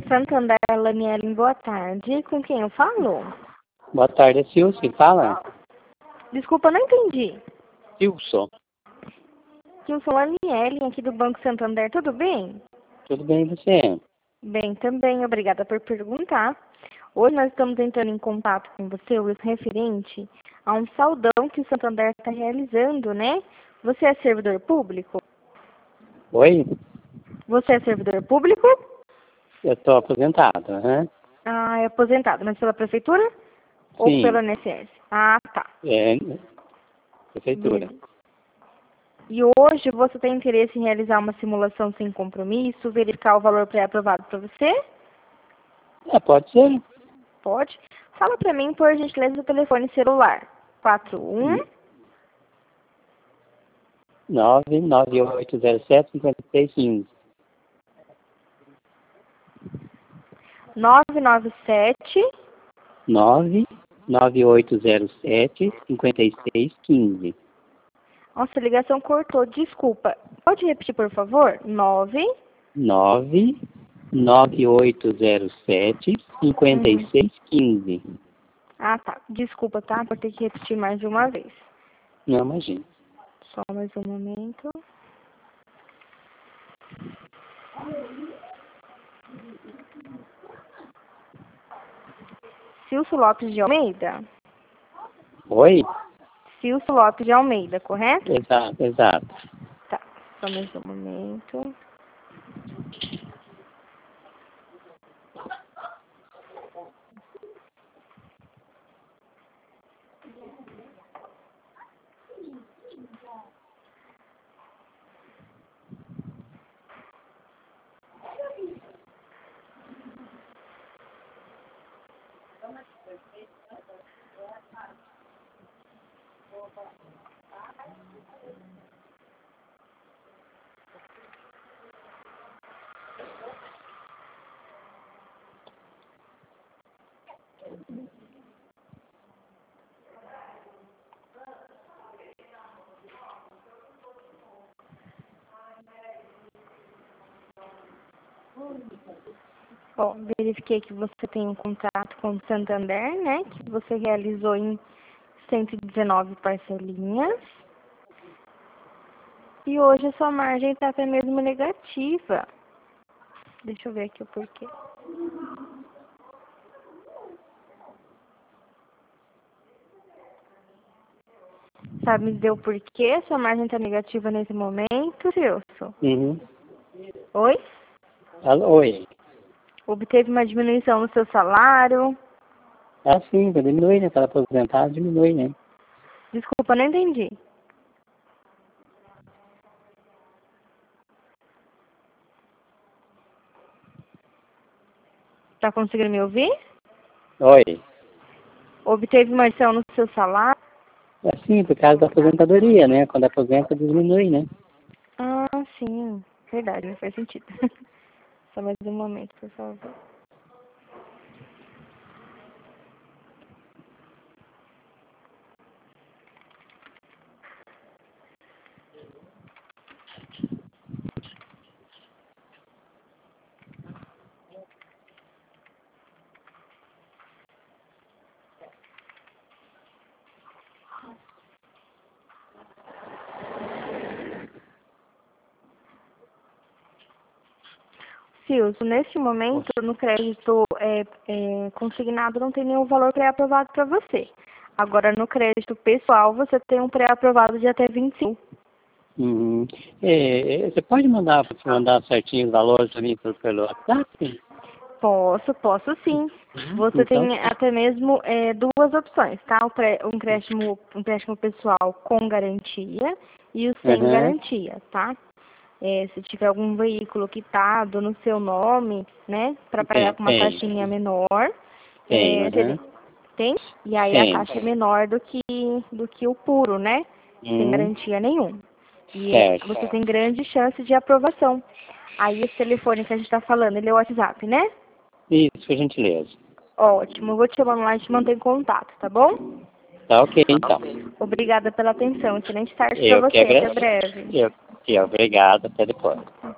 Santander, Laniele, boa tarde. Com quem eu falo? Boa tarde, é Silson, que fala? Desculpa, não entendi. Silson. Silson Laniele, aqui do Banco Santander, tudo bem? Tudo bem e você? Bem, também, obrigada por perguntar. Hoje nós estamos entrando em contato com você, o referente a um saldão que o Santander está realizando, né? Você é servidor público? Oi? Você é servidor público? Eu estou aposentado, né? Ah, é aposentado, mas pela prefeitura? Ou Sim, pelo INSS? Ah, tá. é prefeitura. Beleza. E hoje você tem interesse em realizar uma simulação sem compromisso, verificar o valor pré-aprovado para você? Pode ser. Pode. Fala para mim, por gentileza, o telefone celular. 41 99807-5315. 997. 99807-5615. Nossa, a ligação cortou, desculpa. Pode repetir, por favor? 99807-5615. Ah, tá. Desculpa, tá? Vou ter que repetir mais de uma vez. Não, imagina. Só mais um momento. Cilso Lopes de Almeida? Oi? Cilso Lopes de Almeida, correto? Exato, exato. Tá. Só mais um momento. Bom, verifiquei que você tem um contrato com o Santander, né? Que você realizou em 119 parcelinhas. E hoje a sua margem está até mesmo negativa. Deixa eu ver aqui o porquê. Sabe me dizer o porquê a sua margem está negativa nesse momento, Wilson? Uhum. Oi? Alô, oi. Obteve uma diminuição no seu salário? Sim, diminui, né? Para aposentado, diminui, né? Desculpa, não entendi. Tá conseguindo me ouvir? Oi. Obteve uma diminuição no seu salário? Sim, por causa da aposentadoria, né? Quando aposenta, diminui, né? Ah, sim. Verdade, não faz sentido. Só mais um momento, por favor. Silvio, neste momento, no crédito consignado, não tem nenhum valor pré-aprovado para você. Agora, no crédito pessoal, você tem um pré-aprovado de até 25. Uhum. Você pode mandar certinho os valores para mim pelo WhatsApp? Posso sim. Você Então, tem até mesmo duas opções, tá? Um empréstimo pessoal com garantia e o sem uhum. garantia, tá? Se tiver algum veículo quitado no seu nome, né, para pagar com uma Tem, taxinha menor, uhum. tem, e aí a Tem. taxa é menor do que o puro, né, sem Uhum. garantia nenhuma. E Certo. você tem grande chance de aprovação. Aí esse telefone que a gente está falando, ele é o WhatsApp, né? Isso, por gentileza. Ótimo, eu vou te chamando lá e te manter em contato, tá bom? Tá ok, então. Obrigada pela atenção. Excelente tarde para Eu que você. Até agradeço. breve. Obrigado, até depois.